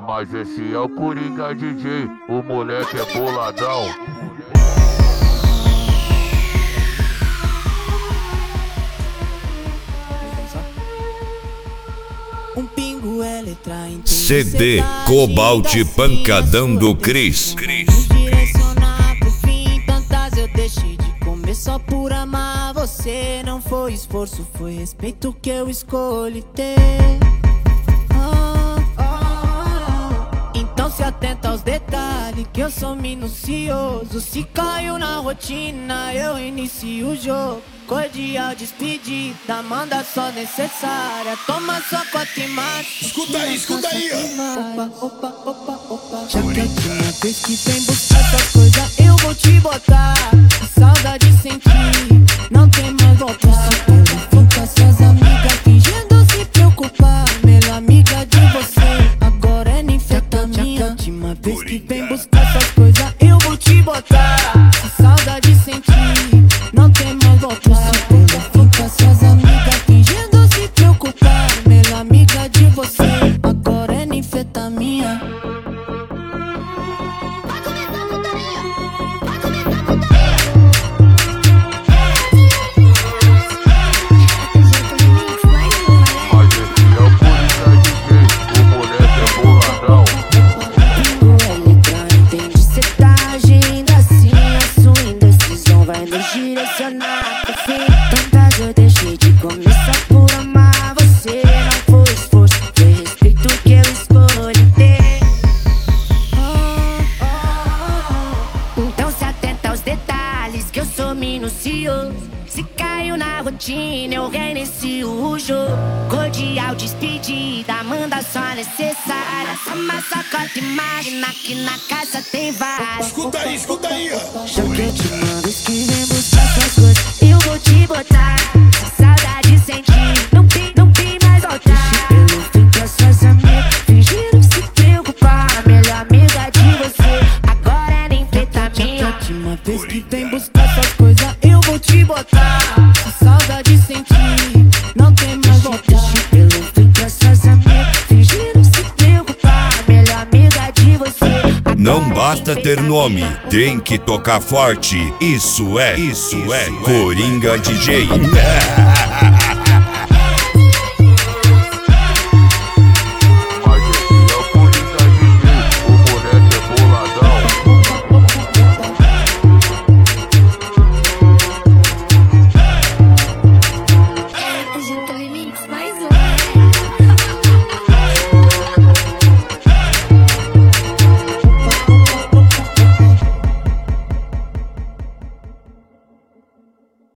Mas esse é o Coringa DJ, o moleque é boladão. Um pingo é letra CD Cobalt Pancadão do Cris. Direcionar pro fim, tantas eu deixei de comer só por amar você. Não foi esforço, foi respeito que eu escolhi ter. Então se atenta aos detalhes, que eu sou minucioso. Se caiu na rotina, eu inicio o jogo. Cordial despedida, manda só necessária. Toma sua cota e mate. Escuta aí, Opa. Já que a última vez que vem buscar essas coisas, eu vou te botar. Que saudade sentir, não tem mais volta. Fica suas amigas fingindo se preocupar. Melhor amiga de você, agora é ninfetamina. Já que a última vez que vem buscar essas coisas, eu vou te botar. Que saudade sentir, não tem mais volta. Fica suas amigas fingindo se preocupar. Melhor amiga de você, agora é ninfetamina. Direcionar pro fim, tantas eu deixei de comer só por amar você. Não foi esforço, foi respeito que eu escolhi ter. Então se atenta aos detalhes, que eu sou minucioso. Se caiu na rotina, eu reinicio o jogo. Cordial despedida, manda só necessária. Toma só cota e máquina, que na casa tem várias. Escuta aí. Já que eu te mando, escrevendo essas coisas, eu vou te botar. Saudade sentir, não tem mais voltar. Pelo fim que as suas amigas fingiram se preocupar. Melhor amiga de você, agora é ninfetamina. Já que a última vez que vem buscar essas coisas, eu vou te botar. Saudade sentir, não tem mais voltar. Pelo fim que as suas amigas fingiram se preocupar. Melhor amiga de você. Não basta ter nome, tem que tocar forte. Isso é Coringa DJ.